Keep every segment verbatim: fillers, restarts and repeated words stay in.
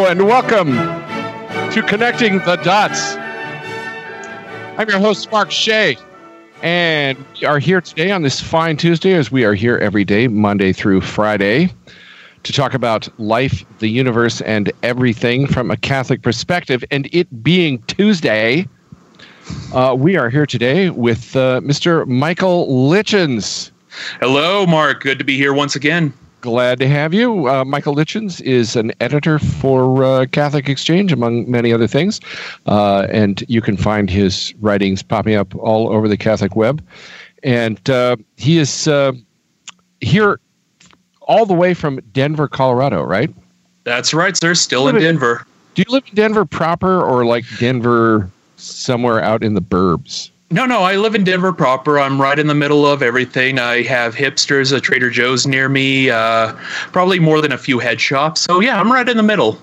and welcome to Connecting the Dots. I'm your host, Mark Shea, and we are here today on this fine Tuesday, as we are here every day, Monday through Friday, to talk about life, the universe, and everything from a Catholic perspective. And it being Tuesday, uh, we are here today with uh, Mister Michael Litchens. Hello, Mark. Good to be here once again. Glad to have you. Uh, Michael Litchens is an editor for uh, Catholic Exchange, among many other things. Uh, and you can find his writings popping up all over the Catholic web. And uh, he is uh, here all the way from Denver, Colorado, right? That's right, sir. Still in Denver. Do you live in Denver proper or like Denver somewhere out in the burbs? No, no, I live in Denver proper. I'm right in the middle of everything. I have hipsters, a Trader Joe's near me, uh, probably more than a few head shops. So, yeah, I'm right in the middle.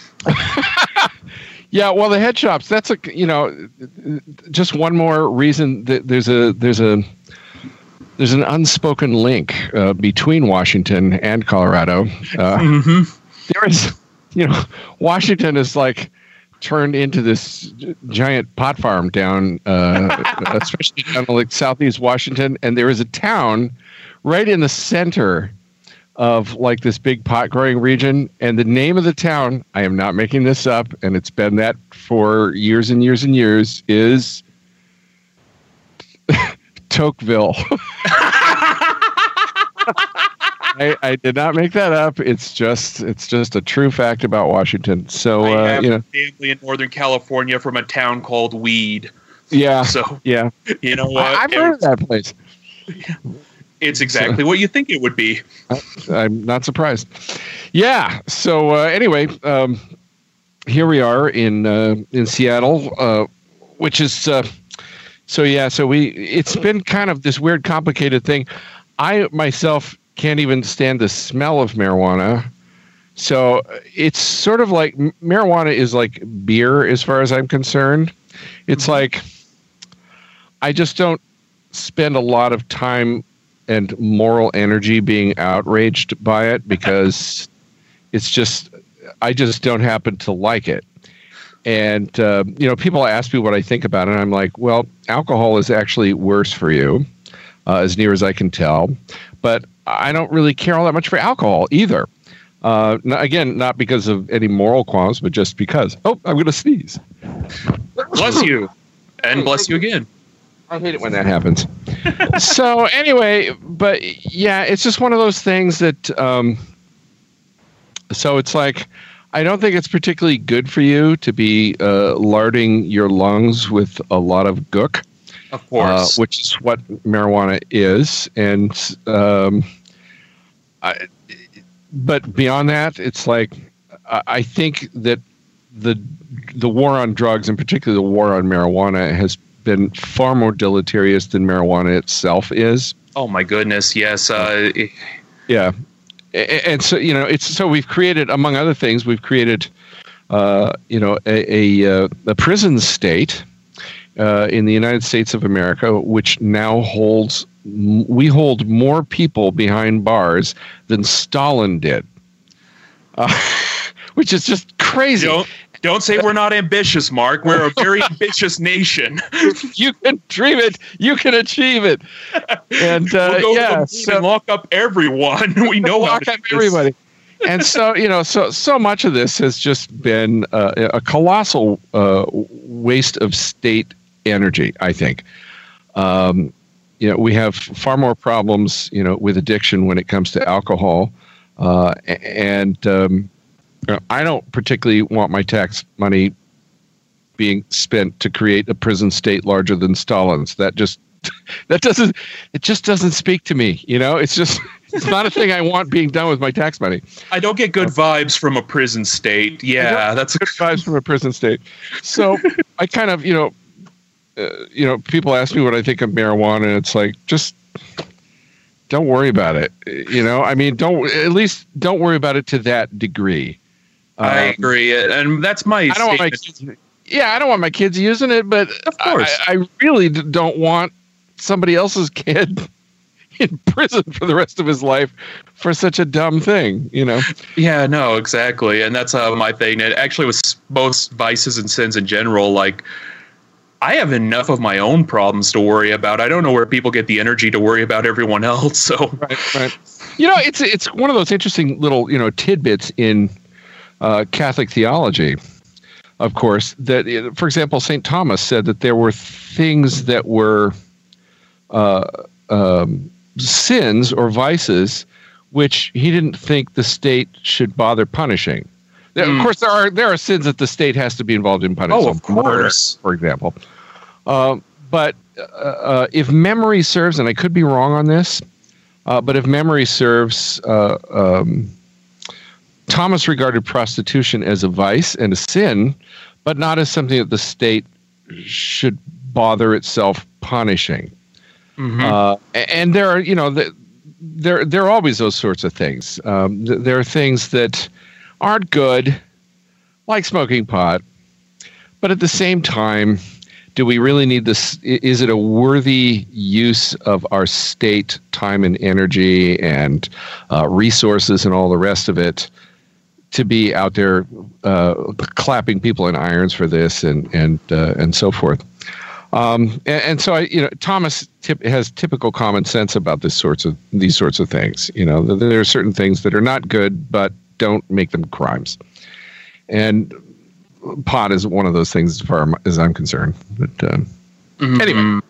Yeah, well, the head shops, that's a, you know, just one more reason that there's a, there's a, there's an unspoken link uh, between Washington and Colorado. Uh, mm-hmm. There is, you know, Washington is like turned into this giant pot farm down, uh, especially down like southeast Washington. And there is a town right in the center of like this big pot growing region. And the name of the town, I am not making this up, and it's been that for years and years and years, is Tocqueville. I, I did not make that up. It's just it's just a true fact about Washington. So I uh, have you know, a family in Northern California from a town called Weed. Yeah. So yeah, you know what? I, I've heard of that place. It's exactly so, what you think it would be. I, I'm not surprised. Yeah. So uh, anyway, um, here we are in uh, in Seattle, uh, which is uh, so yeah. So we it's been kind of this weird, complicated thing. I myself can't even stand the smell of marijuana. So it's sort of like marijuana is like beer as far as I'm concerned. It's mm-hmm. like I just don't spend a lot of time and moral energy being outraged by it because it's just I just don't happen to like it. And, uh, you know, people ask me what I think about it. And I'm like, well, alcohol is actually worse for you, uh, as near as I can tell. But I don't really care all that much for alcohol either. Uh, not, again, not because of any moral qualms, but just because. Oh, I'm going to sneeze. Bless you. And bless you again. I hate it when that happens. So anyway, but yeah, it's just one of those things that, um, so it's like, I don't think it's particularly good for you to be uh, larding your lungs with a lot of gook. Of course. Uh, which is what marijuana is. And, um, I, but beyond that, it's like, I, I think that the, the war on drugs, and particularly the war on marijuana, has been far more deleterious than marijuana itself is. Oh my goodness. Yes. Uh, yeah. And so, you know, it's, so we've created, among other things, we've created, uh, you know, a, a, a prison state, Uh, in the United States of America, which now holds, we hold more people behind bars than Stalin did, uh, which is just crazy. Don't, don't say we're not ambitious, Mark. We're a very ambitious nation. You can dream it, you can achieve it, and uh, we'll go yeah, to the so, and lock up everyone. We know lock how up everybody. And so, you know, so so much of this has just been uh, a colossal uh, waste of state energy, I think. Um, you know, we have far more problems, you know, with addiction when it comes to alcohol. Uh, and um, I don't particularly want my tax money being spent to create a prison state larger than Stalin's. That just, that doesn't, it just doesn't speak to me. You know, it's just, it's not a thing I want being done with my tax money. I don't get good vibes from a prison state. Yeah, that's good vibes from a prison state. So I kind of, you know, Uh, you know, people ask me what I think of marijuana, and it's like, just don't worry about it. You know, I mean, don't, at least don't worry about it to that degree. I um, agree. And that's my, I don't want my kids, yeah, I don't want my kids using it, but of course, I, I really don't want somebody else's kid in prison for the rest of his life for such a dumb thing, you know? Yeah, no, exactly. And that's uh, my thing. It actually was most vices and sins in general. Like, I have enough of my own problems to worry about. I don't know where people get the energy to worry about everyone else. So, right, right. You know, it's it's one of those interesting little, you know, tidbits in uh, Catholic theology, of course, that, for example, Saint Thomas said that there were things that were uh, um, sins or vices which he didn't think the state should bother punishing. Mm. Of course, there are there are sins that the state has to be involved in punishing. Oh, of course. Murder, for example. Uh, but uh, uh, if memory serves, and I could be wrong on this, uh, but if memory serves, uh, um, Thomas regarded prostitution as a vice and a sin, but not as something that the state should bother itself punishing. Mm-hmm. Uh, and there are, you know, the, there there are always those sorts of things. Um, th- there are things that aren't good, like smoking pot, but at the same time, do we really need this? Is it a worthy use of our state time and energy and uh, resources and all the rest of it to be out there uh, clapping people in irons for this and and uh, and so forth? Um, and, and so I, you know, Thomas tip, has typical common sense about this sorts of these sorts of things. You know, there are certain things that are not good, but don't make them crimes. And pot is one of those things, as far as I'm concerned. But um, mm-hmm. anyway,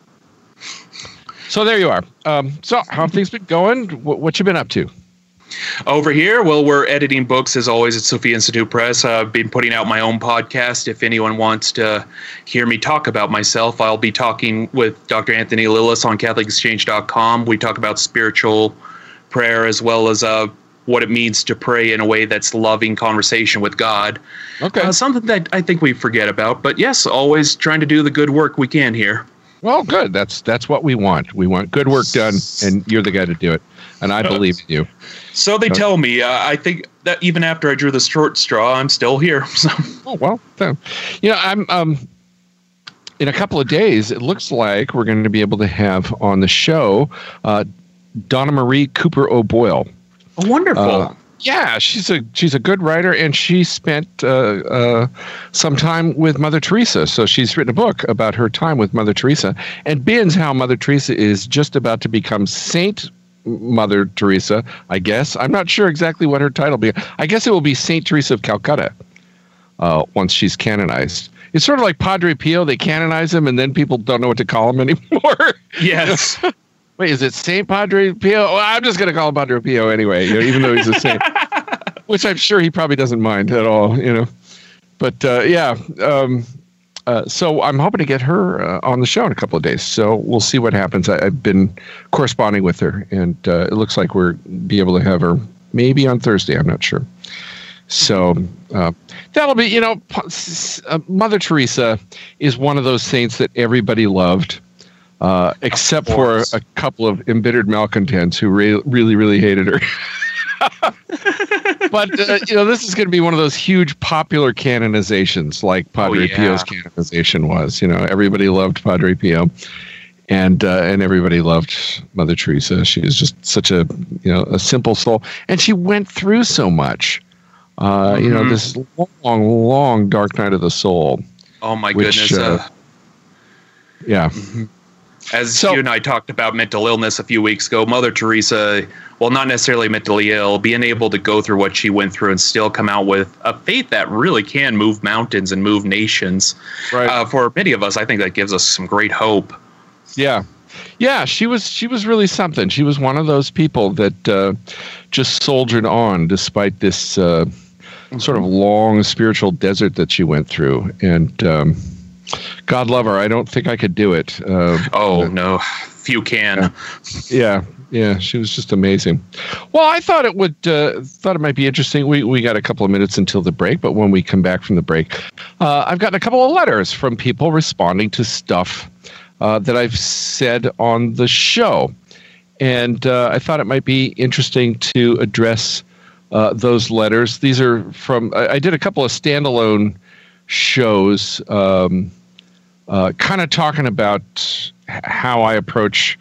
so there you are. Um, so how have things been going? What, what you been up to? Over here, well, we're editing books as always at Sophia Institute Press. I've been putting out my own podcast. If anyone wants to hear me talk about myself, I'll be talking with Doctor Anthony Lillis on Catholic Exchange dot com. We talk about spiritual prayer as well as uh, what it means to pray in a way that's loving conversation with God. Okay, uh, something that I think we forget about. But yes, always trying to do the good work we can here. Well, good. That's that's what we want. We want good work done, and you're the guy to do it. And I believe in you. So they tell me. Uh, I think that even after I drew the short straw, I'm still here. So. Oh, well, then. You know, I'm um, in a couple of days, it looks like we're going to be able to have on the show uh, Donna Marie Cooper O'Boyle. Oh, wonderful. Uh, yeah, she's a she's a good writer, and she spent uh, uh, some time with Mother Teresa. So she's written a book about her time with Mother Teresa, and bins how Mother Teresa is just about to become Saint Mother Teresa, I guess. I'm not sure exactly what her title will be. I guess it will be Saint Teresa of Calcutta uh, once she's canonized. It's sort of like Padre Pio. They canonize him, and then people don't know what to call him anymore. Yes. Wait, is it Saint Padre Pio? Well, I'm just going to call him Padre Pio anyway, you know, even though he's a saint, which I'm sure he probably doesn't mind at all, you know. But uh, yeah, um, uh, so I'm hoping to get her uh, on the show in a couple of days. So we'll see what happens. I, I've been corresponding with her, and uh, it looks like we're be able to have her maybe on Thursday. I'm not sure. So uh, that'll be, you know, uh, Mother Teresa is one of those saints that everybody loved. Uh, except for a couple of embittered malcontents who re- really, really hated her. But, uh, you know, this is going to be one of those huge popular canonizations like Padre oh, yeah. Pio's canonization was. You know, everybody loved Padre Pio, and uh, and everybody loved Mother Teresa. She was just such a, you know, a simple soul. And she went through so much. Uh, mm-hmm. You know, this long, long dark night of the soul. Oh, my which, goodness. Uh, uh, yeah. Mm-hmm. As so, you and I talked about mental illness a few weeks ago, Mother Teresa, well, not necessarily mentally ill, being able to go through what she went through and still come out with a faith that really can move mountains and move nations. Right. Uh, for many of us, I think that gives us some great hope. Yeah. Yeah, she was she was really something. She was one of those people that uh, just soldiered on despite this uh, mm-hmm. sort of long spiritual desert that she went through. And um God love her. I don't think I could do it. Uh, oh, no. Few can. Yeah. Yeah. She was just amazing. Well, I thought it would, uh, thought it might be interesting. We, we got a couple of minutes until the break, but when we come back from the break, uh, I've gotten a couple of letters from people responding to stuff uh, that I've said on the show. And uh, I thought it might be interesting to address uh, those letters. These are from, I, I did a couple of standalone shows, um, uh, kind of talking about how I approach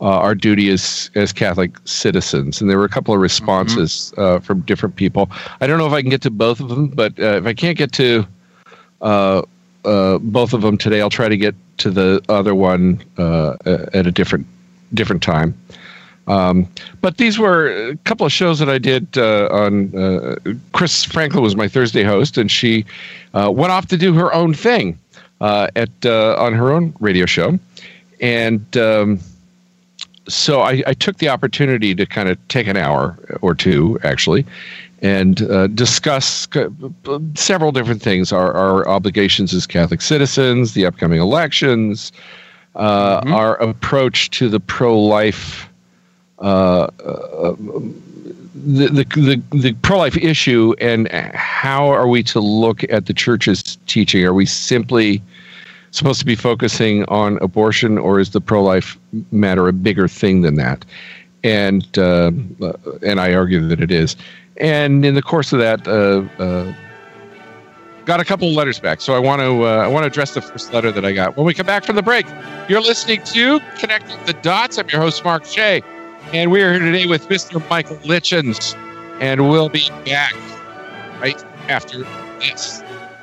uh, our duty as as Catholic citizens. And there were a couple of responses mm-hmm. uh, from different people. I don't know if I can get to both of them, but uh, if I can't get to uh, uh, both of them today, I'll try to get to the other one uh, at a different different time. Um, but these were a couple of shows that I did uh, on. Uh, Chris Franklin was my Thursday host, and she uh, went off to do her own thing uh, at uh, on her own radio show, and um, so I, I took the opportunity to kind of take an hour or two, actually, and uh, discuss several different things: our, our obligations as Catholic citizens, the upcoming elections, uh, mm-hmm. our approach to the pro-life. Uh, uh, the, the the the pro-life issue, and how are we to look at the church's teaching? Are we simply supposed to be focusing on abortion, or is the pro-life matter a bigger thing than that? And uh, and I argue that it is. And in the course of that, uh, uh, got a couple of letters back. So I want to uh, I want to address the first letter that I got. When we come back from the break, you're listening to Connecting the Dots. I'm your host, Mark Shea. And we are here today with Mister Michael Litchens, and we'll be back right after this.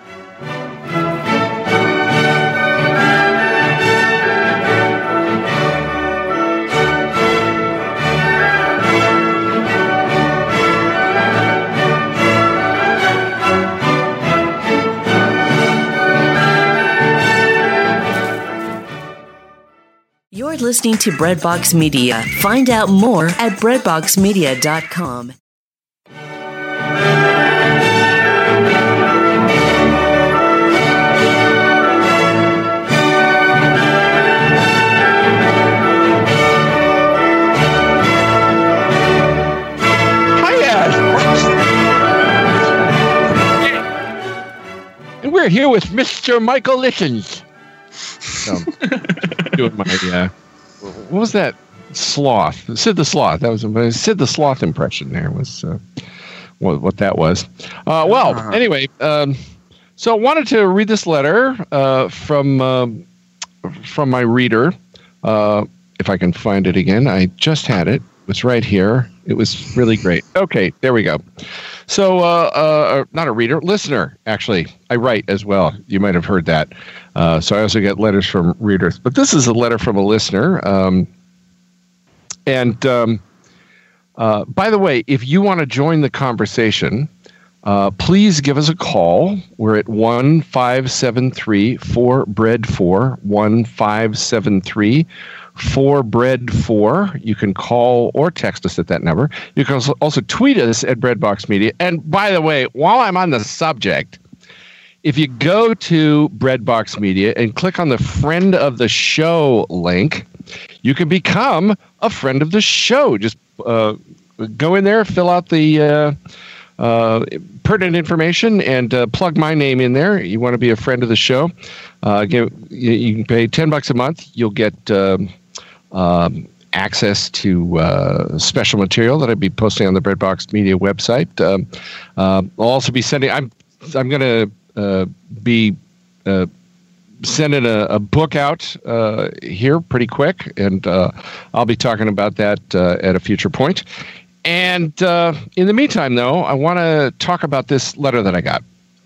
You're listening to Breadbox Media. Find out more at breadbox media dot com. And we're here with Mister Michael Litchens. So, doing my, uh, what was that? Sloth. Sid the Sloth. That was Sid the Sloth impression there was uh, what, what that was. Uh, well, uh-huh. anyway, um, so I wanted to read this letter uh, from, uh, from my reader. Uh, if I can find it again. I just had it. It was right here. It was really great. Okay, there we go. So, uh, uh, not a reader, listener, actually. I write as well. You might have heard that. Uh, so I also get letters from readers. But this is a letter from a listener. Um, and um, uh, by the way, if you want to join the conversation, uh, please give us a call. We're at one five seven three four bread four, one five seven three four bread four. You can call or text us at that number. You can also, also tweet us at Breadbox Media. And by the way, while I'm on the subject, if you go to Breadbox Media and click on the friend of the show link, you can become a friend of the show. Just uh, go in there, fill out the uh, uh, pertinent information, and uh, plug my name in there. You want to be a friend of the show? Uh, give, you, you can pay ten bucks a month. You'll get um, um, access to uh, special material that I'd be posting on the Breadbox Media website. Um, uh, I'll also be sending. I'm I'm going to uh, be uh, sending a, a book out uh, here pretty quick, and uh, I'll be talking about that uh, at a future point. And uh, in the meantime, though, I want to talk about this letter that I got.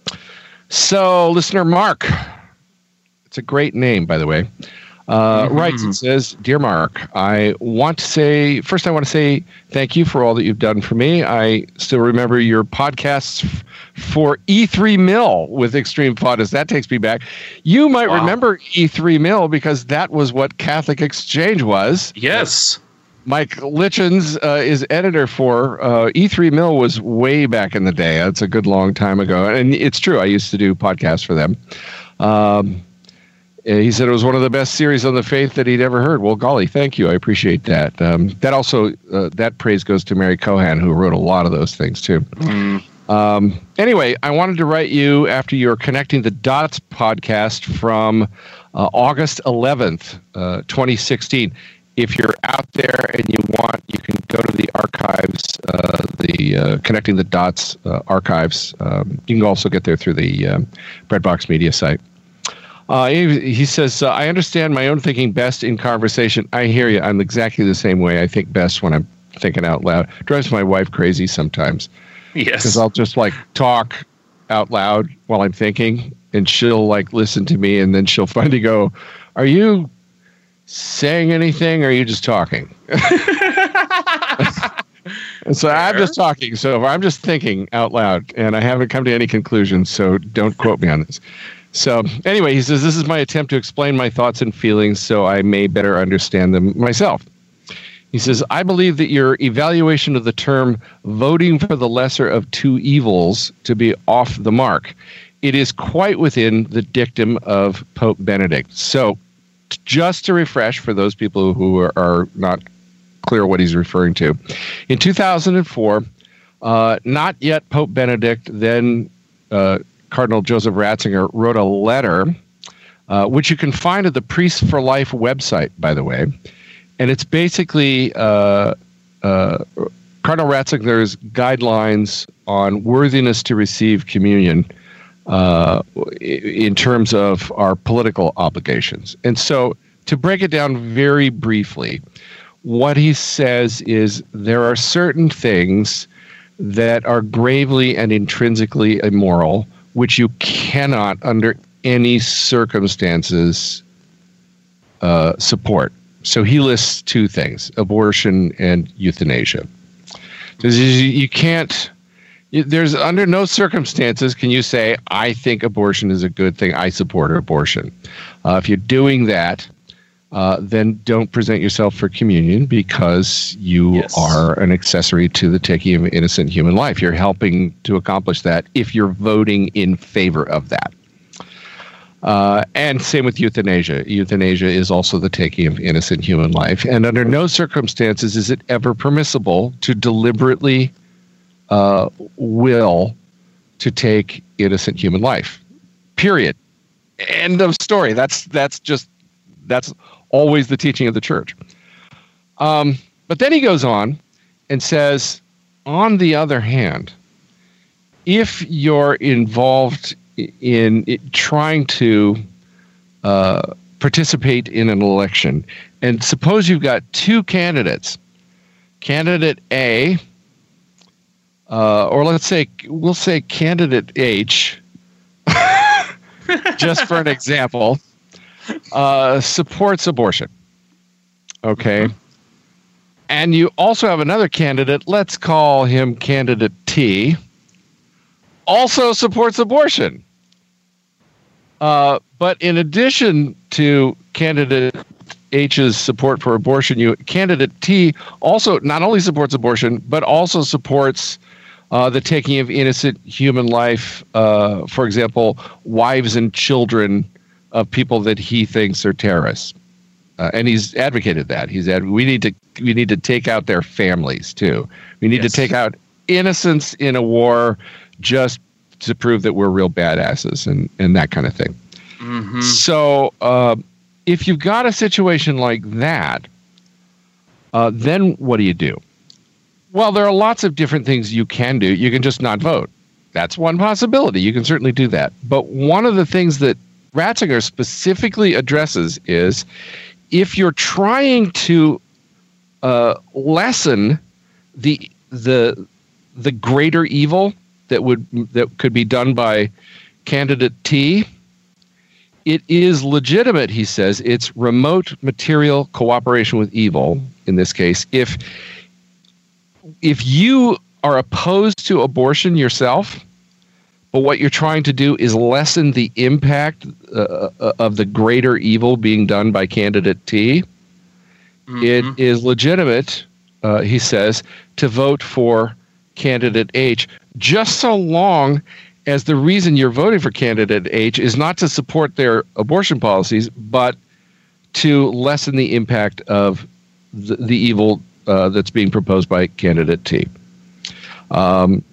So, listener Mark, it's a great name, by the way. Uh, mm-hmm. Writes, it says, Dear Mark, I want to say, first I want to say thank you for all that you've done for me. I still remember your podcasts f- for E three Mill with Extreme Fathers. That takes me back. You might wow. remember E three Mill because that was what Catholic Exchange was. Yes. Mike Litchens uh, is editor for uh, E three Mill was way back in the day. That's a good long time ago. And it's true. I used to do podcasts for them. Um, he said it was one of the best series on the faith that he'd ever heard. Well, golly, thank you. I appreciate that. Um, that also, uh, that praise goes to Mary Cohan, who wrote a lot of those things too. Mm. Um, anyway, I wanted to write you after your Connecting the Dots podcast from uh, August eleventh, uh, twenty sixteen. If you're out there and you want, you can go to the archives, uh, the uh, Connecting the Dots uh, archives. Um, you can also get there through the uh, Breadbox Media site. Uh, he, he says, uh, I understand my own thinking best in conversation. I hear you. I'm exactly the same way. I think best when I'm thinking out loud. Drives my wife crazy sometimes. Yes. Because I'll just like talk out loud while I'm thinking, and she'll like listen to me, and then she'll finally go, are you saying anything, or are you just talking? And so Fair. I'm just talking. So I'm just thinking out loud, and I haven't come to any conclusions, so don't quote me on this. So anyway, he says, this is my attempt to explain my thoughts and feelings so I may better understand them myself. He says, I believe that your evaluation of the term voting for the lesser of two evils to be off the mark. It is quite within the dictum of Pope Benedict. So just to refresh for those people who are, are not clear what he's referring to, in two thousand four, uh, not yet Pope Benedict, then uh, Cardinal Joseph Ratzinger, wrote a letter, uh, which you can find at the Priests for Life website, by the way. And it's basically uh, uh, Cardinal Ratzinger's guidelines on worthiness to receive communion uh, in terms of our political obligations. And so to break it down very briefly, what he says is there are certain things that are gravely and intrinsically immoral, which you cannot, under any circumstances, uh, support. So he lists two things, abortion and euthanasia. You can't, there's under no circumstances can you say, I think abortion is a good thing, I support abortion. Uh, if you're doing that, uh, then don't present yourself for communion, because you yes. are an accessory to the taking of innocent human life. You're helping to accomplish that if you're voting in favor of that. Uh, and same with euthanasia. Euthanasia is also the taking of innocent human life. And under no circumstances is it ever permissible to deliberately uh, will to take innocent human life. Period. End of story. That's that's just that's always the teaching of the church. Um, but then he goes on and says, on the other hand, if you're involved in it, trying to uh, participate in an election, and suppose you've got two candidates, candidate A, uh, or let's say, we'll say candidate H, just for an example, uh, supports abortion. Okay. Mm-hmm. And you also have another candidate, let's call him candidate T, also supports abortion. Uh, but in addition to candidate H's support for abortion, you candidate T also not only supports abortion, but also supports uh, the taking of innocent human life, uh, for example, wives and children of people that he thinks are terrorists. Uh, and he's advocated that. He's ad- we need to we need to take out their families too. We need yes. to take out innocents in a war just to prove that we're real badasses and, and that kind of thing. Mm-hmm. So uh, if you've got a situation like that, uh, then what do you do? Well, there are lots of different things you can do. You can just not vote. That's one possibility. You can certainly do that. But one of the things that Ratzinger specifically addresses is if you're trying to uh, lessen the the the greater evil that would that could be done by candidate T, it is legitimate, he says, it's remote material cooperation with evil, in this case. If if you are opposed to abortion yourself, but what you're trying to do is lessen the impact uh, of the greater evil being done by candidate T, mm-hmm. it is legitimate, uh, he says, to vote for candidate H, just so long as the reason you're voting for candidate H is not to support their abortion policies, but to lessen the impact of the, the evil uh, that's being proposed by candidate T. Um,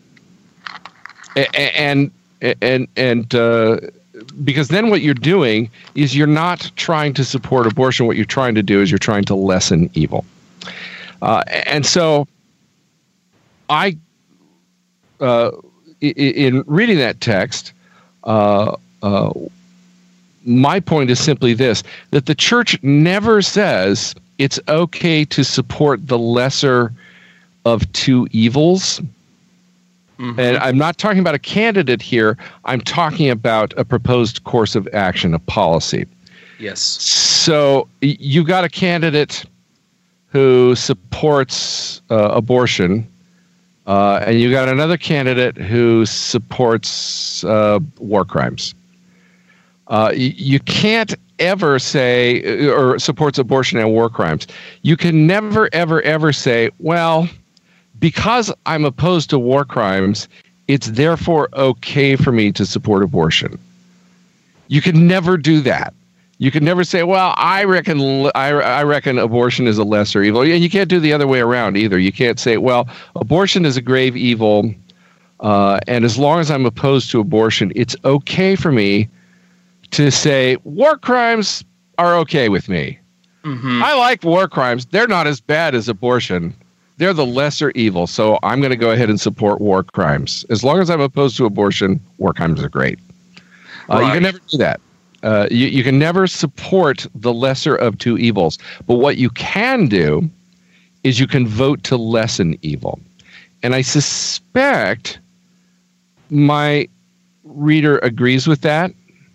and and and uh, because then what you're doing is you're not trying to support abortion. What you're trying to do is you're trying to lessen evil. Uh, and so I, uh, in reading that text, uh, uh, my point is simply this, that the church never says it's okay to support the lesser of two evils. Mm-hmm. And I'm not talking about a candidate here. I'm talking about a proposed course of action, a policy. Yes. So you got a candidate who supports uh, abortion, uh, and you got another candidate who supports uh, war crimes. Uh, you, you can't ever say, or supports abortion and war crimes. You can never, ever, ever say, well, because I'm opposed to war crimes, it's therefore okay for me to support abortion. You can never do that. You can never say, well, I reckon I, I reckon abortion is a lesser evil. And you can't do the other way around either. You can't say, well, abortion is a grave evil, uh, and as long as I'm opposed to abortion, it's okay for me to say war crimes are okay with me. Mm-hmm. I like war crimes. They're not as bad as abortion. They're the lesser evil, so I'm going to go ahead and support war crimes. As long as I'm opposed to abortion, war crimes are great. Uh, right. You can never do that. Uh, you, you can never support the lesser of two evils. But what you can do is you can vote to lessen evil. And I suspect my reader agrees with that.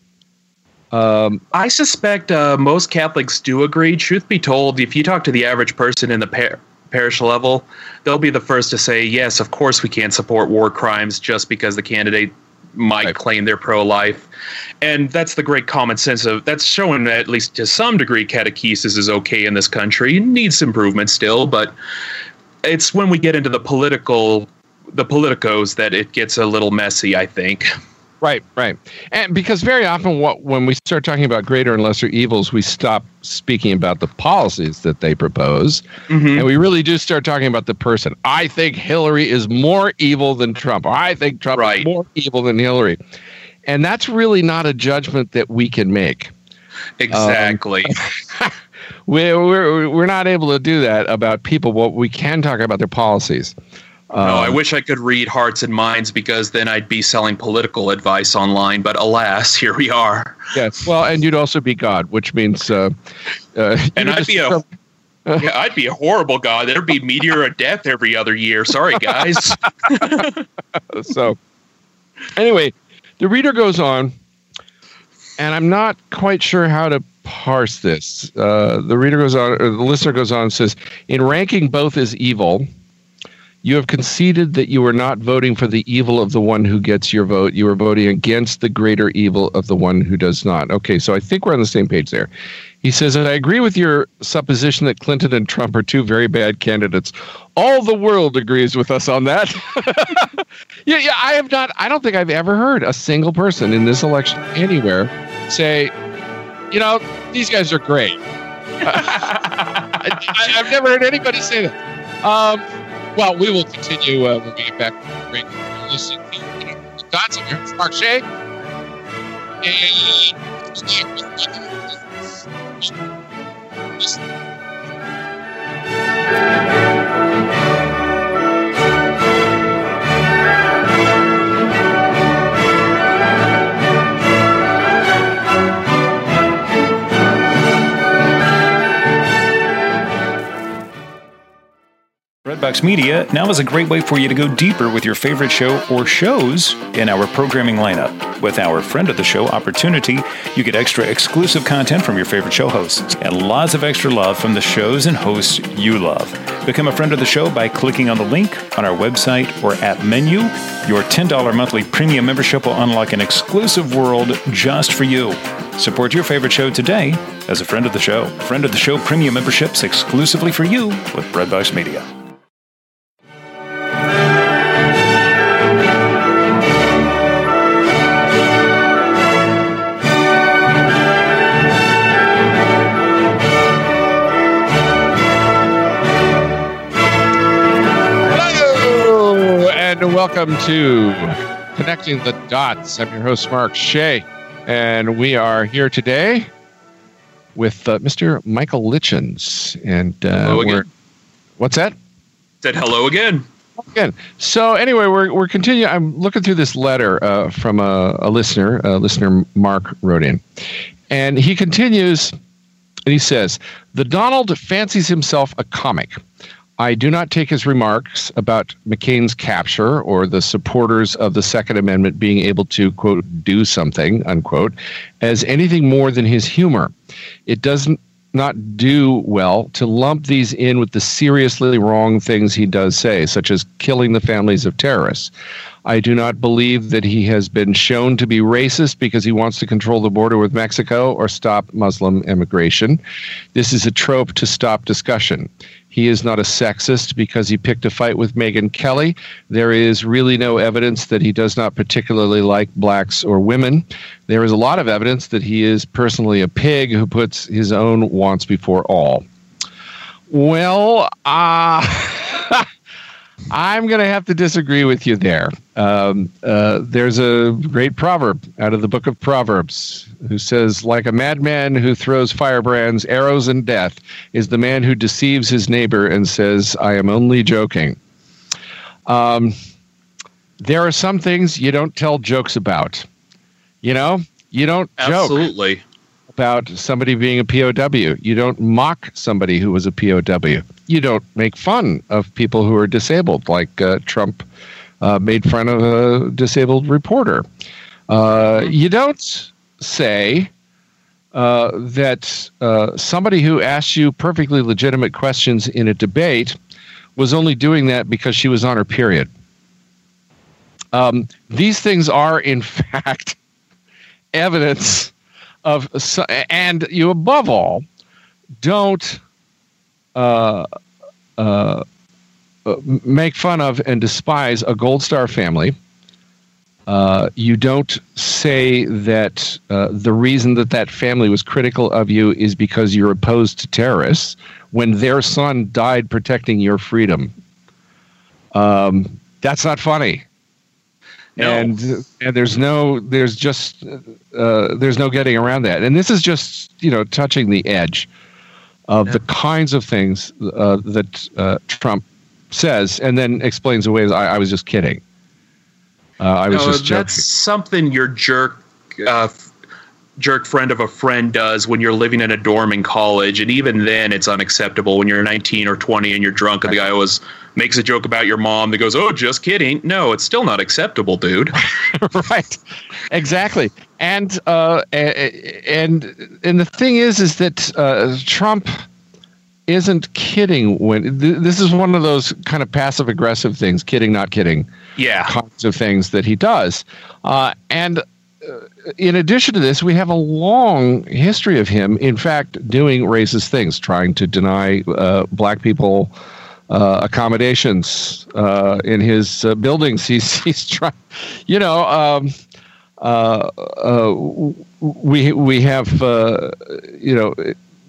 Um, I suspect uh, most Catholics do agree. Truth be told, if you talk to the average person in the par- parish level, they'll be the first to say, yes, of course we can't support war crimes just because the candidate might right. claim they're pro-life. And that's the great common sense of, that's showing that at least to some degree catechesis is okay in this country. It needs improvement still, but it's when we get into the political, the politicos that it gets a little messy, I think. Right, right. And because very often what when we start talking about greater and lesser evils, we stop speaking about the policies that they propose. Mm-hmm. And we really do start talking about the person. I think Hillary is more evil than Trump. I think Trump right. is more evil than Hillary. And that's really not a judgment that we can make. Exactly. Um, we're, we're, we're not able to do that about people. What we can talk about their policies. No, um, I wish I could read hearts and minds, because then I'd be selling political advice online. But alas, here we are. Yes. Well, and you'd also be God, which means, uh, uh, and I'd be a, uh, yeah, I'd be a horrible God. There'd be meteor of death every other year. Sorry, guys. So, anyway, the reader goes on, and I'm not quite sure how to parse this. Uh, the reader goes on, or the listener goes on and says, in ranking both as evil, you have conceded that you are not voting for the evil of the one who gets your vote. You are voting against the greater evil of the one who does not. Okay, so I think we're on the same page there. He says, and I agree with your supposition that Clinton and Trump are two very bad candidates. All the world agrees with us on that. yeah, yeah, I have not, I don't think I've ever heard a single person in this election anywhere say, you know, these guys are great. I, I, I've never heard anybody say that. Um, Well, we will continue uh, when we get back to the break. You're listening to you know, the Dots. I'm here, Mark Shea. Breadbox Media now is a great way for you to go deeper with your favorite show or shows in our programming lineup. With our Friend of the Show opportunity, you get extra exclusive content from your favorite show hosts and lots of extra love from the shows and hosts you love. Become a friend of the show by clicking on the link on our website or app menu. Your ten dollars monthly premium membership will unlock an exclusive world just for you. Support your favorite show today as a friend of the show. Friend of the Show premium memberships exclusively for you with Breadbox Media. Welcome to Connecting the Dots. I'm your host, Mark Shea, and we are here today with uh, Mister Michael Litchens. And uh, hello again. We're, what's that? Said hello again. Again. So anyway, we're we're continuing. I'm looking through this letter uh, from a, a listener. Uh, listener Mark wrote in, And he continues, and he says, the Donald fancies himself a comic. I do not take his remarks about McCain's capture or the supporters of the Second Amendment being able to, quote, do something, unquote, as anything more than his humor. It doesn't not do well to lump these in with the seriously wrong things he does say, such as killing the families of terrorists. I do not believe that he has been shown to be racist because he wants to control the border with Mexico or stop Muslim immigration. This is a trope to stop discussion. He is not a sexist because he picked a fight with Megyn Kelly. There is really no evidence that he does not particularly like blacks or women. There is a lot of evidence that he is personally a pig who puts his own wants before all. Well, uh, I'm going to have to disagree with you there. Um, uh, there's a great proverb out of the book of Proverbs who says, like a madman who throws firebrands, arrows, and death is the man who deceives his neighbor and says, I am only joking. Um, there are some things you don't tell jokes about. You know, you don't Absolutely. joke about somebody being a P O W. You don't mock somebody who was a P O W. You don't make fun of people who are disabled, like uh, Trump uh, made fun of a disabled reporter. Uh, you don't say uh, that uh, somebody who asks you perfectly legitimate questions in a debate was only doing that because she was on her period. Um, these things are, in fact, evidence of, and you above all, don't uh, uh, make fun of and despise a Gold Star family. Uh, you don't say that uh, the reason that that family was critical of you is because you're opposed to terrorists when their son died protecting your freedom. Um, that's not funny. No. And and there's no there's just uh, there's no getting around that. And this is just, you know, touching the edge of yeah. the kinds of things uh, that uh, Trump says and then explains away as I, I was just kidding. Uh, I was no, just joking. That's something your jerk uh, jerk friend of a friend does when you're living in a dorm in college, and even then it's unacceptable when you're nineteen or twenty and you're drunk and the guy always makes a joke about your mom that goes, oh, just kidding. No, it's still not acceptable, dude. Right. Exactly. And uh, and and the thing is, is that uh, Trump isn't kidding when th- this is one of those kind of passive aggressive things, kidding, not kidding. Yeah. Kinds of things that he does. Uh, and uh, in addition to this, we have a long history of him, in fact, doing racist things, trying to deny uh, black people uh, accommodations uh, in his uh, buildings. He's he's trying, you know, um, uh, uh, we we have, uh, you know,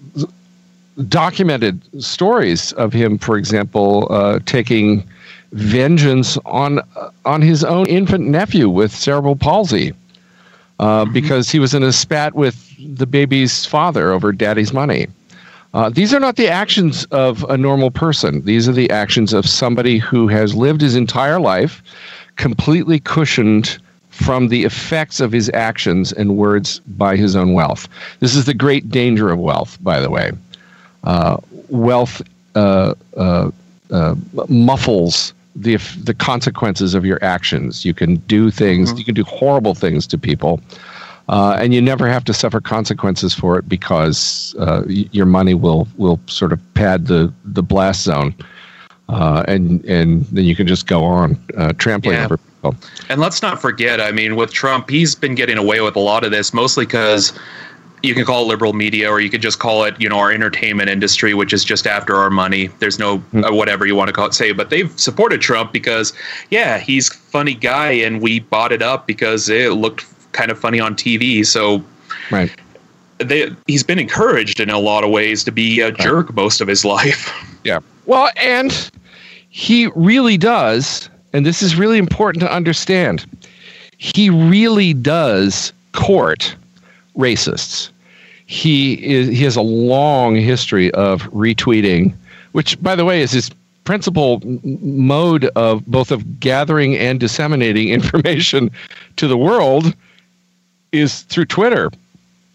documented stories of him, for example, uh, taking vengeance on on his own infant nephew with cerebral palsy uh, mm-hmm. because he was in a spat with the baby's father over daddy's money. Uh, these are not the actions of a normal person. These are the actions of somebody who has lived his entire life completely cushioned from the effects of his actions and words by his own wealth. This is the great danger of wealth, by the way. Uh, wealth uh, uh, uh, muffles the the consequences of your actions. You can do things, mm-hmm. you can do horrible things to people, uh, and you never have to suffer consequences for it because uh, y- your money will will sort of pad the, the blast zone, uh, and and then you can just go on uh, trampling yeah. over people. And let's not forget, I mean, with Trump, he's been getting away with a lot of this, mostly because you can call it liberal media, or you could just call it, you know, our entertainment industry, which is just after our money. There's no uh, whatever you want to call it, say, but they've supported Trump because, yeah, he's a funny guy, and we bought it up because it looked kind of funny on T V. So, right, they, he's been encouraged in a lot of ways to be a jerk most of his life. Yeah, well, and he really does, and this is really important to understand. He really does court racists. He is he has a long history of retweeting, which, by the way, is his principal m- mode of both of gathering and disseminating information to the world is through Twitter.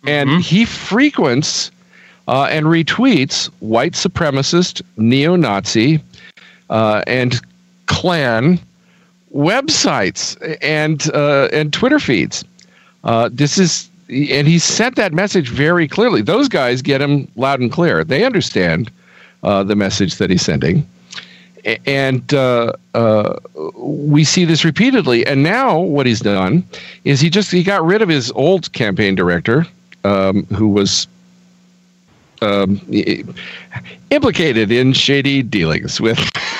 And Mm-hmm. he frequents uh, and retweets white supremacist, neo-Nazi, uh, and Klan websites and uh, and Twitter feeds. Uh, this is, and he sent that message very clearly. Those guys get him loud and clear. They understand uh, the message that he's sending. And uh, uh, we see this repeatedly. And now what he's done is he just he got rid of his old campaign director, um, who was um, implicated in shady dealings with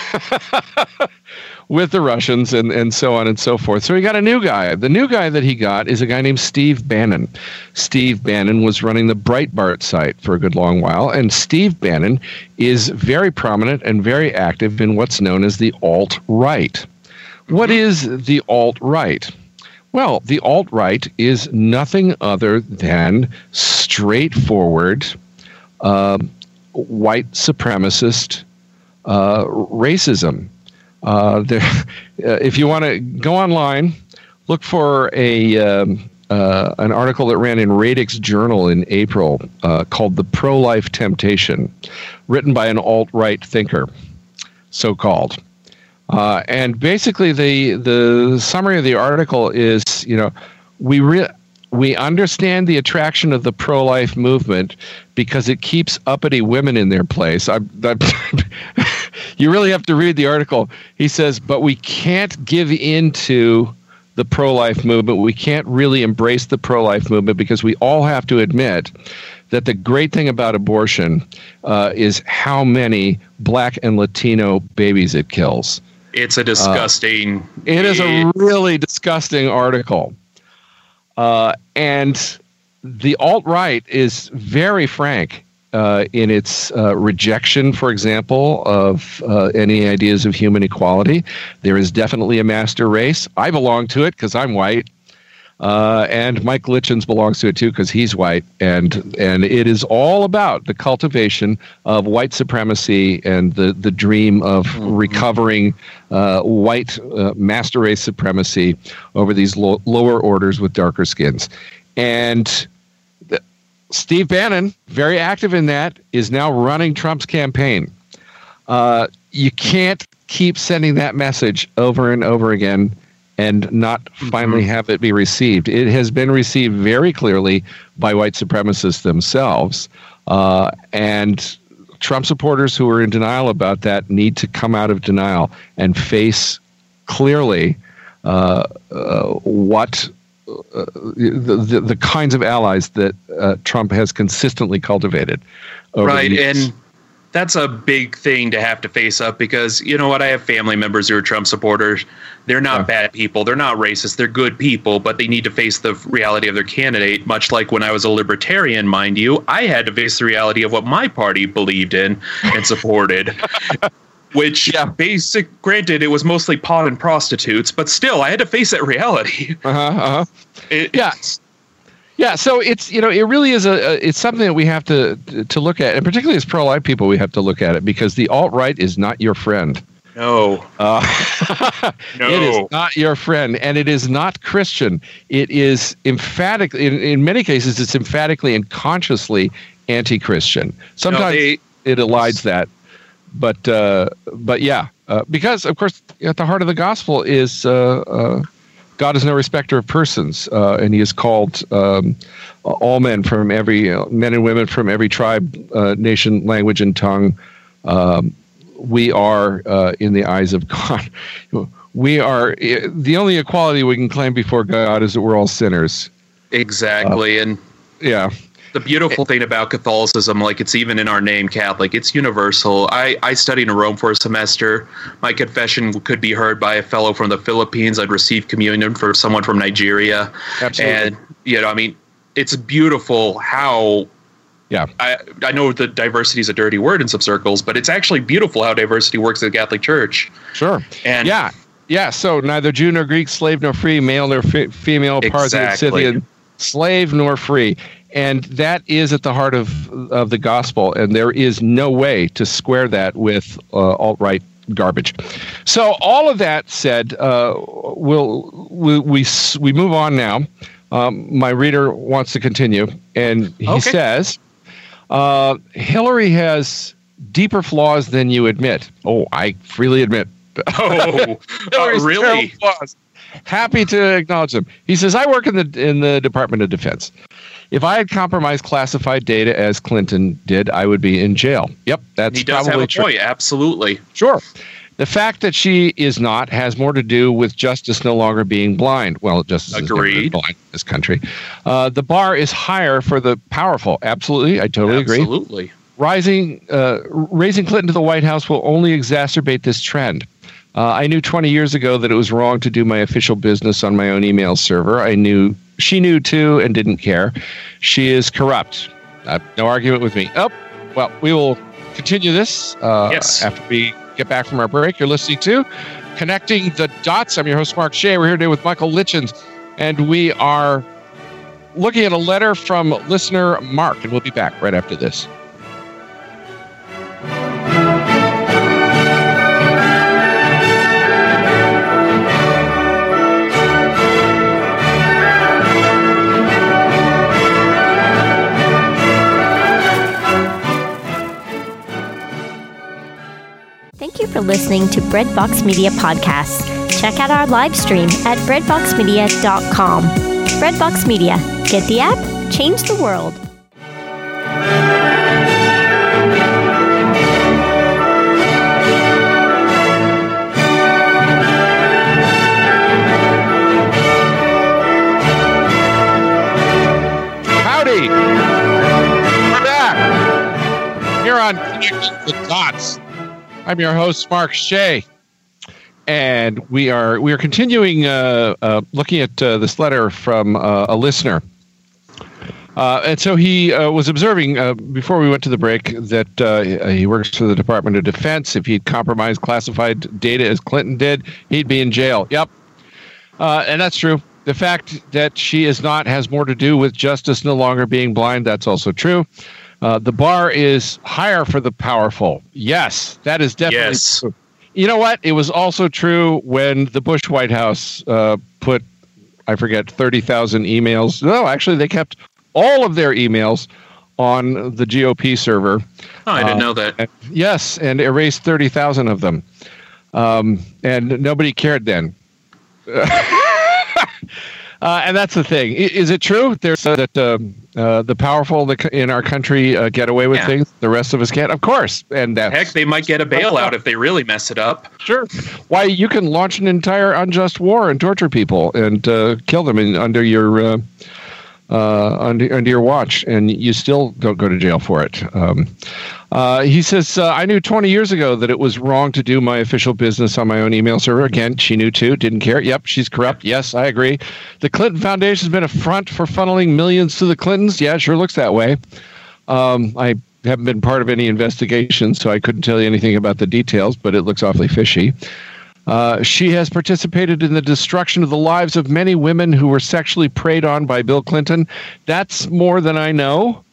with the Russians and, and so on and so forth. So he got a new guy. The new guy that he got is a guy named Steve Bannon. Steve Bannon was running the Breitbart site for a good long while, and Steve Bannon is very prominent and very active in what's known as the alt-right. What is the alt-right? Well, the alt-right is nothing other than straightforward uh, white supremacist uh, racism. Uh, there, uh, if you want to go online, look for a um, uh, an article that ran in Radix Journal in April uh, called "The Pro-Life Temptation," written by an alt-right thinker, so-called. Uh, and basically, the the summary of the article is, you know, we re- we understand the attraction of the pro-life movement because it keeps uppity women in their place. I, I, you really have to read the article. He says, but we can't give into the pro-life movement. We can't really embrace the pro-life movement because we all have to admit that the great thing about abortion uh, is how many black and Latino babies it kills. It's a disgusting... Uh, it is a really disgusting article. Uh, and the alt-right is very frank uh, in its uh, rejection, for example, of uh, any ideas of human equality. There is definitely a master race. I belong to it because I'm white. Uh, and Mike Litchens belongs to it too because he's white. And and it is all about the cultivation of white supremacy and the, the dream of mm-hmm. recovering uh, white uh, master race supremacy over these lo- lower orders with darker skins. And the, Steve Bannon, very active in that, is now running Trump's campaign. Uh, you can't keep sending that message over and over again and not finally have it be received. It has been received very clearly by white supremacists themselves. Uh, and Trump supporters who are in denial about that need to come out of denial and face clearly uh, uh, what uh, the, the, the kinds of allies that uh, Trump has consistently cultivated over right, the years. And that's a big thing to have to face up because, you know what, I have family members who are Trump supporters. They're not yeah. bad people. They're not racist. They're good people, but they need to face the reality of their candidate, much like when I was a libertarian, mind you. I had to face the reality of what my party believed in and supported, which, yeah. basic, granted, it was mostly pot and prostitutes, but still, I had to face that reality. Uh-huh, uh-huh. It, yeah. Yeah, so it's, you know, it really is a, a it's something that we have to to look at, and particularly as pro-life people, we have to look at it because the alt-right is not your friend. No, uh, no, it is not your friend, and it is not Christian. It is emphatically, in, in many cases, it's emphatically and consciously anti-Christian. Sometimes no, they, it elides that, but uh, but yeah, uh, because of course at the heart of the gospel is. Uh, uh, God is no respecter of persons, uh, and He has called um, all men from every uh, men and women from every tribe, uh, nation, language, and tongue. Um, we are, uh, in the eyes of God, we are the only equality we can claim before God is that we're all sinners. Exactly, uh, and yeah. The beautiful thing about Catholicism, like it's even in our name, Catholic, it's universal. I, I studied in Rome for a semester. My confession could be heard by a fellow from the Philippines. I'd receive communion for someone from Nigeria. Absolutely. And, you know, I mean, it's beautiful how... Yeah, I, I know that diversity is a dirty word in some circles, but it's actually beautiful how diversity works in the Catholic Church. Sure. And yeah, yeah. So neither Jew nor Greek, slave nor free, male nor fi- female, Parthian, exactly. Scythian, slave nor free. And that is at the heart of of the gospel, and there is no way to square that with uh, alt-right garbage. So all of that said, uh, we'll, we, we we move on now Um, my reader wants to continue, and he Okay. says, uh, Hillary has deeper flaws than you admit. Oh, I freely admit. Oh, uh, Hillary's really? terrible flaws. Happy to acknowledge them. He says, I work in the in the Department of Defense. If I had compromised classified data as Clinton did, I would be in jail. Yep, that's He does probably have a true. point. Absolutely. Sure. The fact that she is not has more to do with justice no longer being blind. Well, justice is never Agreed. blind in this country. Uh, the bar is higher for the powerful. Absolutely. I totally agree. Absolutely. Rising, uh, raising Clinton to the White House will only exacerbate this trend. Uh, I knew twenty years ago that it was wrong to do my official business on my own email server. I knew she knew too and didn't care. She is corrupt. Uh, no argument with me. Oh, well, we will continue this uh, Yes. after we get back from our break. You're listening to Connecting the Dots. I'm your host, Mark Shea. We're here today with Michael Litchens, and we are looking at a letter from listener Mark, and we'll be back right after this. Thank you for listening to Breadbox Media Podcasts. Check out our live stream at breadbox media dot com. Breadbox Media. Get the app, change the world. Howdy! We're back here on Connecting the Dots. I'm your host, Mark Shea, and we are we are continuing uh, uh, looking at uh, this letter from uh, a listener. Uh, and so he uh, was observing uh, before we went to the break that uh, he works for the Department of Defense. If he'd compromised classified data as Clinton did, he'd be in jail. Yep, uh, and that's true. The fact that she is not has more to do with justice no longer being blind. That's also true. Uh, the bar is higher for the powerful. Yes, that is definitely Yes. true. You know what? It was also true when the Bush White House uh, put, I forget, thirty thousand emails. No, actually, they kept all of their emails on the G O P server. Oh, I didn't Uh, know that. and- yes, and erased thirty thousand of them. Um, and nobody cared then. Uh, and that's the thing. I, is it true There's, uh, that um, uh, the powerful in our country uh, get away with Yeah. things the rest of us can't? Of course. And that's Heck, they might get a bailout if they really mess it up. sure. Why, you can launch an entire unjust war and torture people and uh, kill them in, under your uh, uh, under, under your watch, and you still don't go to jail for it. Um, uh, he says, uh, I knew twenty years ago that it was wrong to do my official business on my own email server. Again, she knew too, didn't care. Yep, she's corrupt. Yes, I agree. The Clinton Foundation has been a front for funneling millions to the Clintons. Yeah, it sure looks that way. Um, I haven't been part of any investigation, so I couldn't tell you anything about the details, but it looks awfully fishy. Uh, she has participated in the destruction of the lives of many women who were sexually preyed on by Bill Clinton. That's more than I know.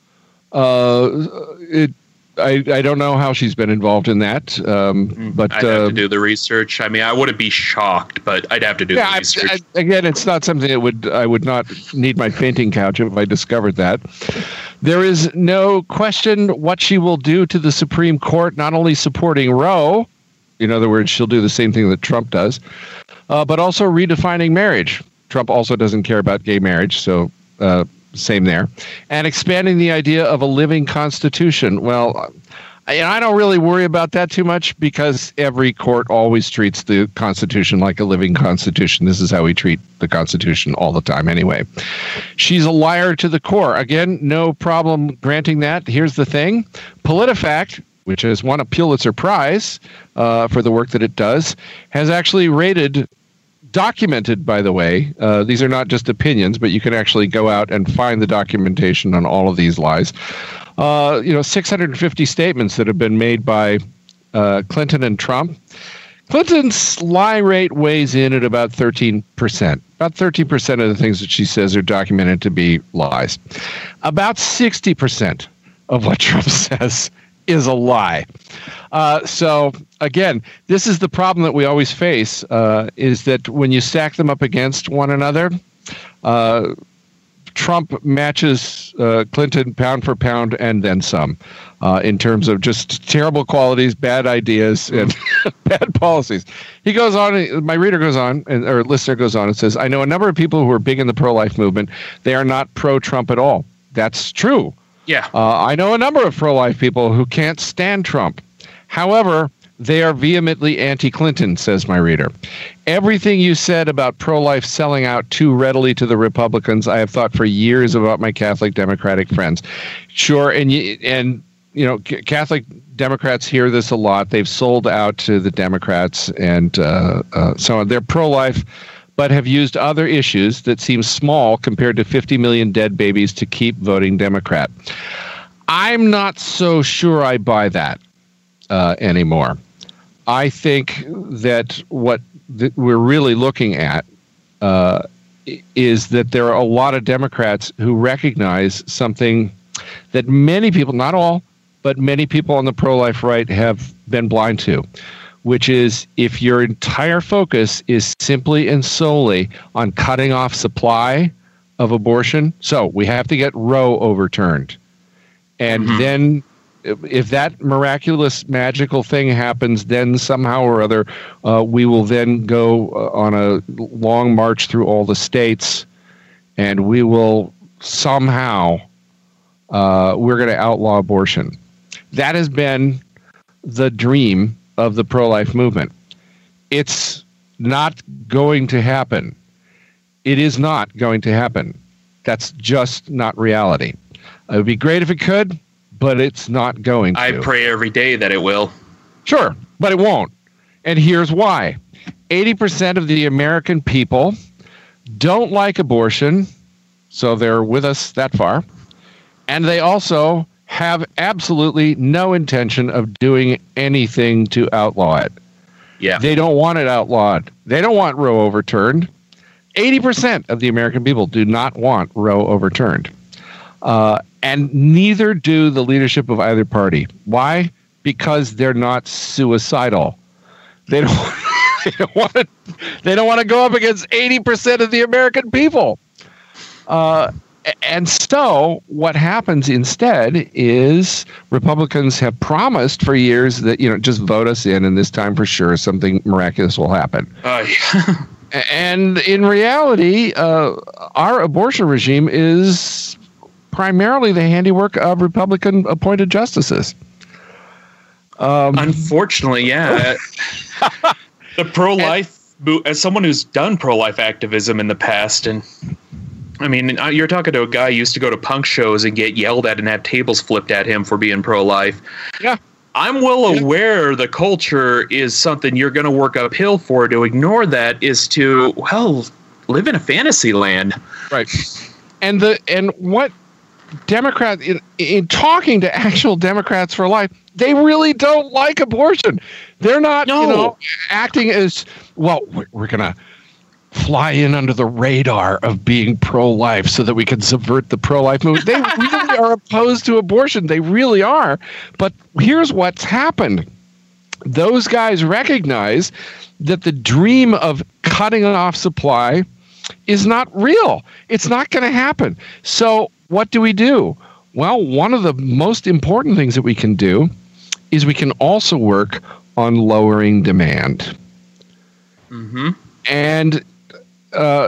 Uh, it, I, I don't know how she's been involved in that, um, but I'd uh, have to do the research. I mean, I wouldn't be shocked, but I'd have to do yeah, the I, research. I, again, it's not something that would I would not need my fainting couch if I discovered that. There is no question what she will do to the Supreme Court, not only supporting Roe, in other words, she'll do the same thing that Trump does, uh, but also redefining marriage. Trump also doesn't care about gay marriage, so uh, same there. And expanding the idea of a living constitution. Well, I, I don't really worry about that too much because every court always treats the Constitution like a living constitution. This is how we treat the Constitution all the time anyway. She's a liar to the core. Again, no problem granting that. Here's the thing. PolitiFact, which has won a Pulitzer Prize uh, for the work that it does, has actually rated, documented, by the way, uh, these are not just opinions, but you can actually go out and find the documentation on all of these lies. Uh, you know, six hundred fifty statements that have been made by uh, Clinton and Trump. Clinton's lie rate weighs in at about thirteen percent. About thirteen percent of the things that she says are documented to be lies. About sixty percent of what Trump says is a lie. Uh, so, again, this is the problem that we always face, uh, is that when you stack them up against one another, uh, Trump matches uh, Clinton pound for pound and then some uh, in terms of just terrible qualities, bad ideas, and bad policies. He goes on, my reader goes on, and, or listener goes on and says, I know a number of people who are big in the pro-life movement. They are not pro-Trump at all. That's true. Yeah. Uh, I know a number of pro-life people who can't stand Trump. However, they are vehemently anti-Clinton, says my reader. Everything you said about pro-life selling out too readily to the Republicans, I have thought for years about my Catholic Democratic friends. Sure, and and you know, Catholic Democrats hear this a lot. They've sold out to the Democrats, and uh, uh, so on. They're pro-life, but have used other issues that seem small compared to fifty million dead babies to keep voting Democrat. I'm not so sure I buy that uh, anymore. I think that what th- we're really looking at uh, is that there are a lot of Democrats who recognize something that many people, not all, but many people on the pro-life right have been blind to, which is if your entire focus is simply and solely on cutting off supply of abortion, so we have to get Roe overturned. And mm-hmm. then if that miraculous, magical thing happens, then somehow or other, uh, we will then go uh, on a long march through all the states, and we will somehow, uh, we're going to outlaw abortion. That has been the dream of the pro-life movement. It's not going to happen. It is not going to happen. That's just not reality. It would be great if it could, but it's not going to. I pray every day that it will. Sure, but it won't. And here's why. eighty percent of the American people don't like abortion, so they're with us that far. And they also have absolutely no intention of doing anything to outlaw it. Yeah. They don't want it outlawed. They don't want Roe overturned. eighty percent of the American people do not want Roe overturned. Uh, and neither do the leadership of either party. Why? Because they're not suicidal. They don't, they don't want to. They don't want to go up against eighty percent of the American people. Uh, and so, what happens instead is Republicans have promised for years that, you know, just vote us in, and this time for sure something miraculous will happen. Uh, yeah. And in reality, uh, our abortion regime is primarily the handiwork of Republican-appointed justices. Um, Unfortunately, yeah. The pro-life, and, as someone who's done pro-life activism in the past, and I mean, you're talking to a guy who used to go to punk shows and get yelled at and have tables flipped at him for being pro-life. Yeah. I'm well yeah. aware the culture is something you're going to work uphill for. To ignore that is to, well, live in a fantasy land. Right. And the and what Democrats, in, in talking to actual Democrats for life, they really don't like abortion. They're not, no. you know, acting as, well, we're, we're going to fly in under the radar of being pro-life so that we can subvert the pro-life movement. They really are opposed to abortion. They really are. But here's what's happened. Those guys recognize that the dream of cutting off supply is not real. It's not going to happen. So what do we do? Well, one of the most important things that we can do is we can also work on lowering demand. Mm-hmm. And uh,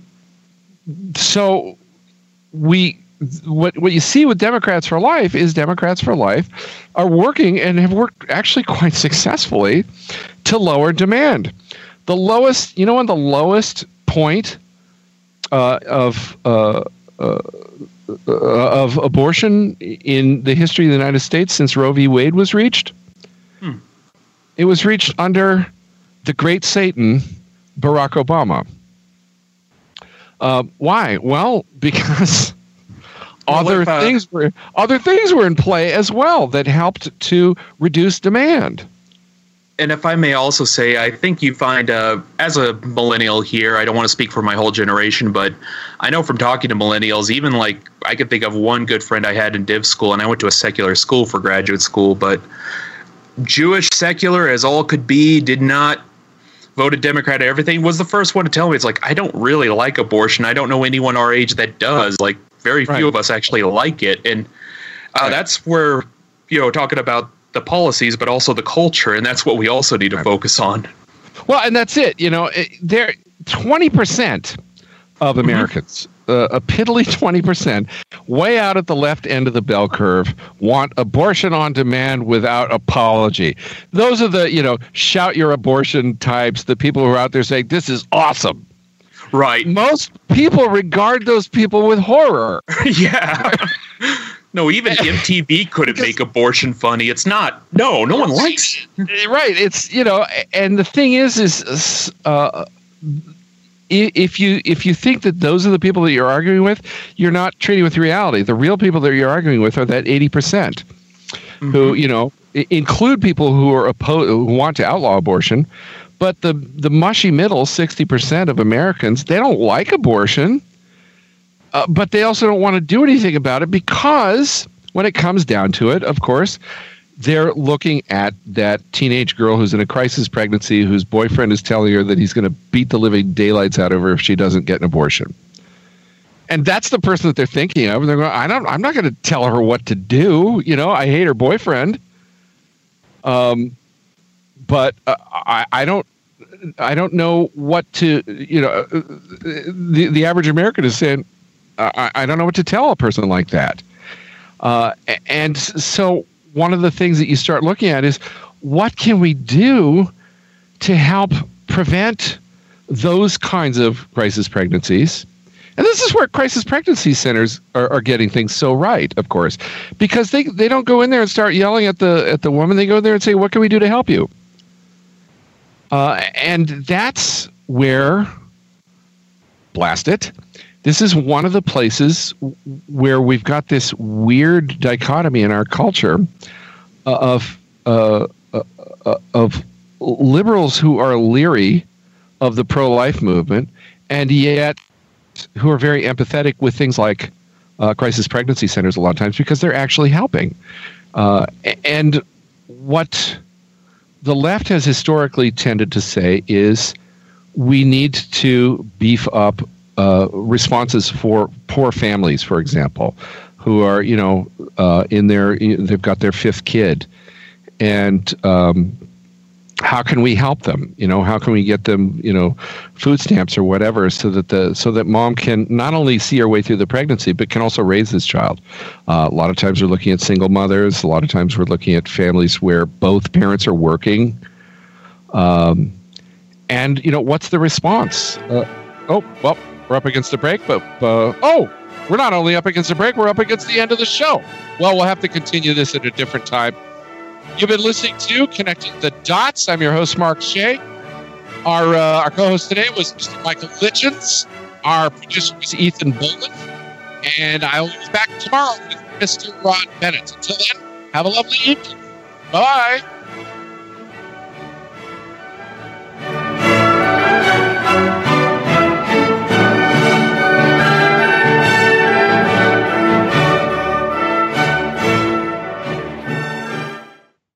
so we what what you see with Democrats for Life is Democrats for Life are working and have worked actually quite successfully to lower demand. The lowest, you know, on the lowest point uh, of uh, uh, of abortion in the history of the United States since Roe v. Wade was reached, hmm. it was reached under the great Satan, Barack Obama. Uh, why? Well, because well, other if, uh, things were other things were in play as well that helped to reduce demand. And if I may also say, I think you find, uh, as a millennial here, I don't want to speak for my whole generation, but I know from talking to millennials, even like I could think of one good friend I had in div school, and I went to a secular school for graduate school, but Jewish secular as all could be, did not voted Democrat, everything, was the first one to tell me, it's like, I don't really like abortion. I don't know anyone our age that does. Like, very few Right. of us actually like it. And uh, Right. that's where, you know, talking about the policies, but also the culture. And that's what we also need to Right. focus on. Well, and that's it. You know, it- there twenty percent of Americans, uh, a piddly twenty percent, way out at the left end of the bell curve, want abortion on demand without apology. Those are the, you know, shout your abortion types, the people who are out there saying, this is awesome. Right. Most people regard those people with horror. Yeah. No, even M T V couldn't make abortion funny. It's not. No, no one likes it. Right. It's, you know, and the thing is, is, uh, if you if you think that those are the people that you're arguing with, you're not treating with reality. The real people that you're arguing with are that eighty percent mm-hmm. who, you know, include people who are opposed, who want to outlaw abortion, but the the mushy middle sixty percent of Americans, they don't like abortion, uh, but they also don't want to do anything about it because when it comes down to it, of course, they're looking at that teenage girl who's in a crisis pregnancy, whose boyfriend is telling her that he's going to beat the living daylights out of her if she doesn't get an abortion. And that's the person that they're thinking of. And they're going, I don't, I'm not going to tell her what to do. You know, I hate her boyfriend. Um, but uh, I, I don't, I don't know what to, you know, the, the average American is saying, I, I don't know what to tell a person like that. Uh, and so one of the things that you start looking at is what can we do to help prevent those kinds of crisis pregnancies? And this is where crisis pregnancy centers are, are getting things so right, of course, because they, they don't go in there and start yelling at the at the woman. They go there and say, what can we do to help you? Uh, and that's where, blast it, this is one of the places where we've got this weird dichotomy in our culture of uh, uh, of liberals who are leery of the pro-life movement, and yet who are very empathetic with things like uh, crisis pregnancy centers a lot of times because they're actually helping. Uh, and what the left has historically tended to say is we need to beef up Uh, responses for poor families, for example, who are, you know, uh, in their, they've got their fifth kid. And um, how can we help them? You know, how can we get them, you know, food stamps or whatever so that the, so that mom can not only see her way through the pregnancy, but can also raise this child. Uh, a lot of times we're looking at single mothers. A lot of times we're looking at families where both parents are working. Um, and, you know, what's the response? Uh, oh, well, we're up against the break, but, uh, oh, we're not only up against the break, we're up against the end of the show. Well, we'll have to continue this at a different time. You've been listening to Connecting the Dots. I'm your host, Mark Shea. Our uh, our co-host today was Mister Michael Litchens. Our producer was Ethan Bowman. And I'll be back tomorrow with Mister Ron Bennett. Until then, have a lovely evening. Bye-bye.